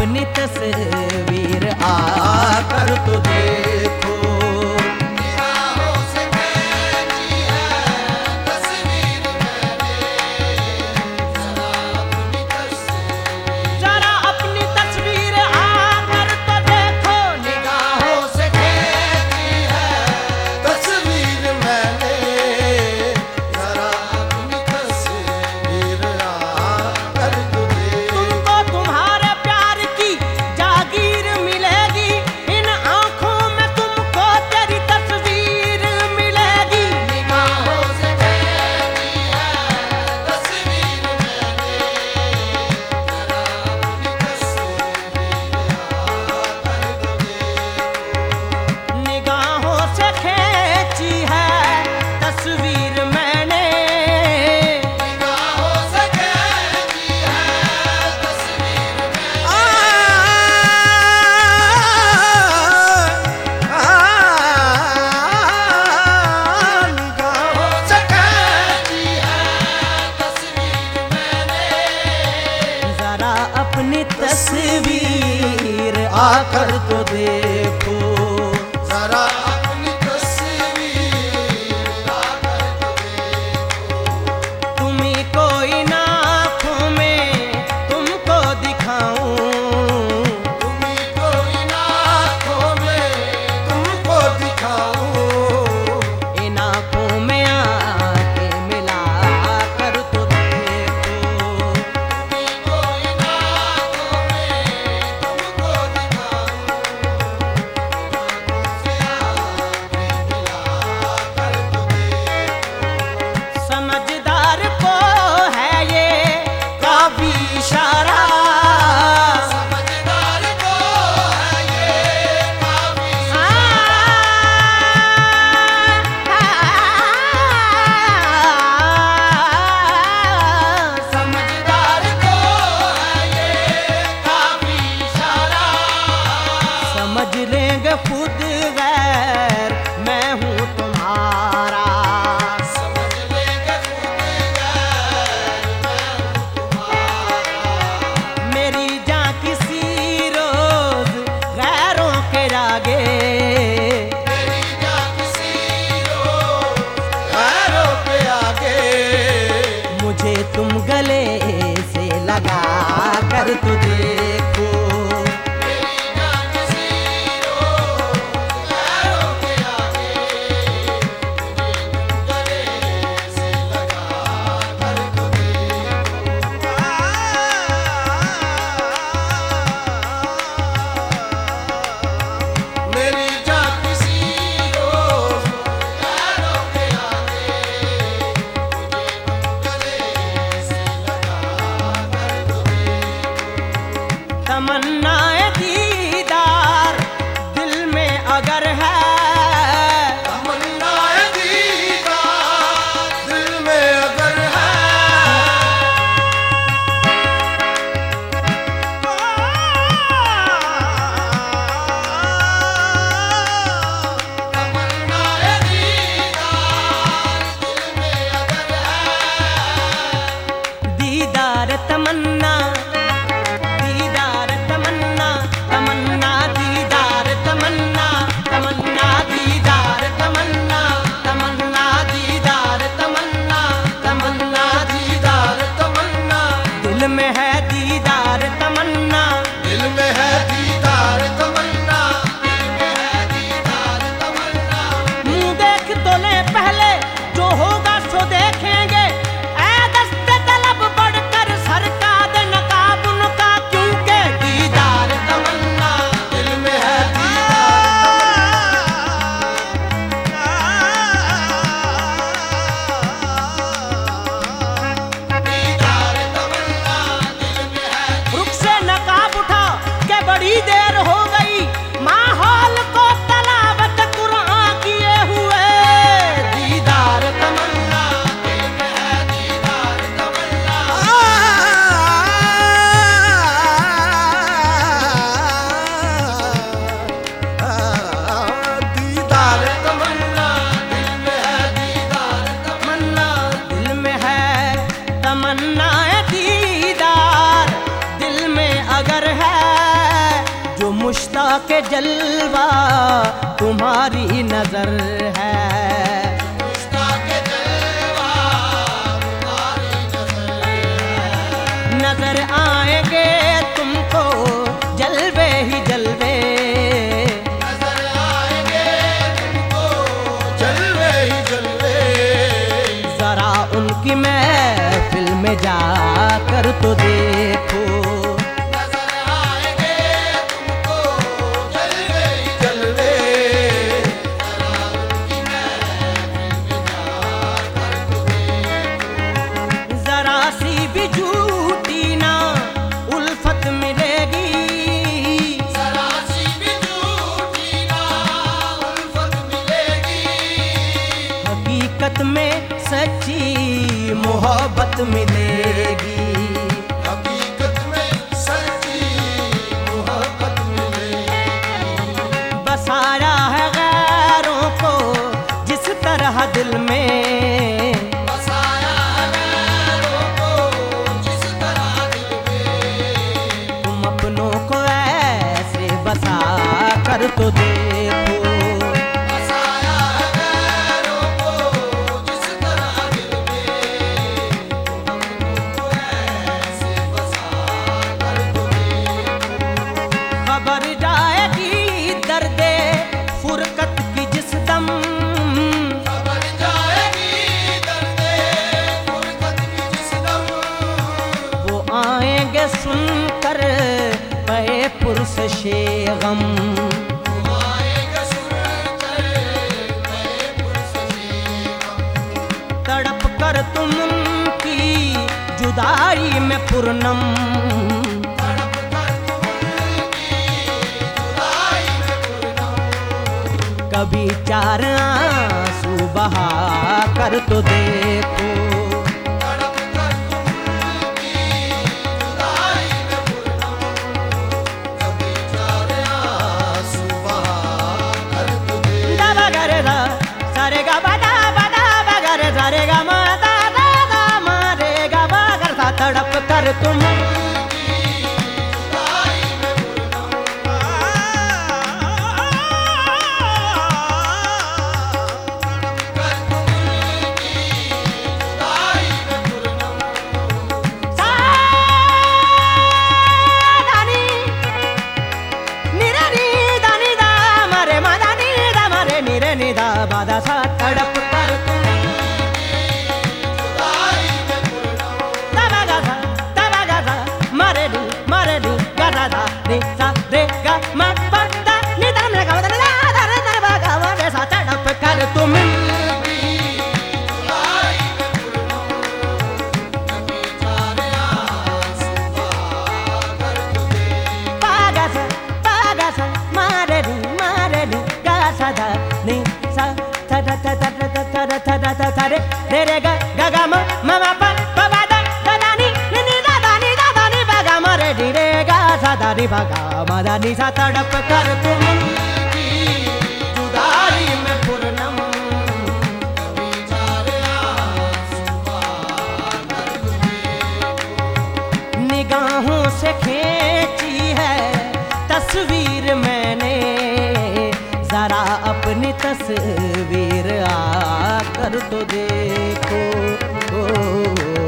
अपनी तस्वीर आकर तो देखो। अपनी तस्वीर आकर तो देखो। जरा अपनी तस्वीर आकर तो देखो। तुम्ही को इन आँखों में तुमको दिखाऊं, तुम्ही को इन आँखों में तुमको दिखाऊं। इन आँखों में आके मिला कर तो देखो। तुम्ही को इन आँखों में तुमको दिखाऊं। से आके मिला कर तो देखो। समझदार को है ये काफी इशारा, समझदार को है ये काफी समझदार को है ये काफी इशारा। समझ लेंगे खुद गैर मैं हूँ तुम्हारा। समझ लेंगे खुद गैर मैं हूँ तुम्हारा। मेरी जान किसी रोज गैरों के आगे, मेरी जान किसी रोज गैरों पे आगे। मुझे तुम गले से लगा कर तो देखो। मेरी जान किसी रोज गैरों पे आगे। मुझे तुम गले से लगा कर तो देखो। मेरी जान किसी रोज गैरों पे आगे। मुझे तुम गले से लगा कर तो देखो। तमन्नाए दीदार दिल में अगर है, तमन्नाए दीदार दिल में अगर है। तमन्नाए दीदार दिल में अगर है। दीदार तमन्ना, दीदार तमन्ना, तमन्ना दीदार तमन्ना, तमन्ना दीदार तमन्ना, तमन्ना दीदार तमन्ना, तमन्ना दीदार तमन्ना दिल में है दीदार तमन्ना। दिल में है दीदार तमन्ना। दिल में है दीदार तमन्ना। मुंह देख तो ले पहले जो होगा सो देखेंगे। ऐ दस्ते तलब बढ़कर सरकार नकाब उनका, क्योंकि दीदार तमन्ना। दिल में है दीदार दीदार तमन्ना। दिल के जलवा तुम्हारी नजर है। उसका के जलवा तुम्हारी नजर आएंगे तुमको जलवे ही जलवे, नजर आएंगे तुमको जलवे ही जलवे। जरा उनकी महफिल में जाकर तो देखो, नजर आएंगे तुमको जलवे ही जलवे। जरा उनकी महफिल में जाकर तो देखो। जरा सी भी झूठी ना उल्फत मिलेगी, जरा सी भी झूठी ना उल्फत मिलेगी। हकीकत में सच्ची मोहब्बत मिलेगी। हकीकत में सच्ची मोहब्बत मिलेगी। बसाया है गैरों को जिस तरह दिल में, बसाया है गैरों को जिस तरह दिल में। तुम अपनों को ऐसे बसा कर तो देखो, बसाया है गैरों को जिस तरह दिल में। हमको ऐसे बसा कर तो देखो। खबर जाएगी दर्दे फुरकत की जिस दम, खबर जाएगी दर्दे फुरकत की जिस दम। वो आएंगे सुनकर पे पुरसशे गम, आएगा सुनकर मैं पुरसशे गम। तड़प कर तुम उनकी जुदाई में पूर्णम, तड़प कर तुम उनकी जुदाई में पूर्णम। कभी चार आंसू बहा कर तो देखो, तड़प कर तुम उनकी जुदाई में पूर्णम। कभी चार आंसू बहा कर तो देखो। दा बगरे दा सारे गा बदा बदा बगरे सारे गा मा दा दा दा मा रे गा बगर सा तड़प कर तुम जुदाई में पूर्णम। कर तुम उनकी जुदाई में पूर्णम। सा दानी निरे नी दानी दा मारे मा दानी दा मारे निरे नी दा बादा सा तड़प कर तुम जुदाई में पूर्णम। दा बगा सा मारे नी गा दा दा नी सा रे गा मा पा दा नी दा रे गा दा दा दा रे दा बा गा मा रे सा तड़प कर तुम जुदाई में पूर्णम। कभी चार आंसू बहा कर तो देखो। पागा सा मारे नी गा सा दा नी सा ता ता ता ता ता ता ता ता ता ता रे रे रे गा गा गा मा मा मा पा पा बा दा दा दा नी नी दा दा नी बा गा मा रे नी रे गा सा दा नी बा गा मा दा नी सा तड़प कर तुम उनकी जुदाई में पूर्णम, कभी चार आंसू बहा कर तो देखो। निगाहों से खींची है तस्वीर मैंने, जरा अपनी तस्वीर आकर तो देखो।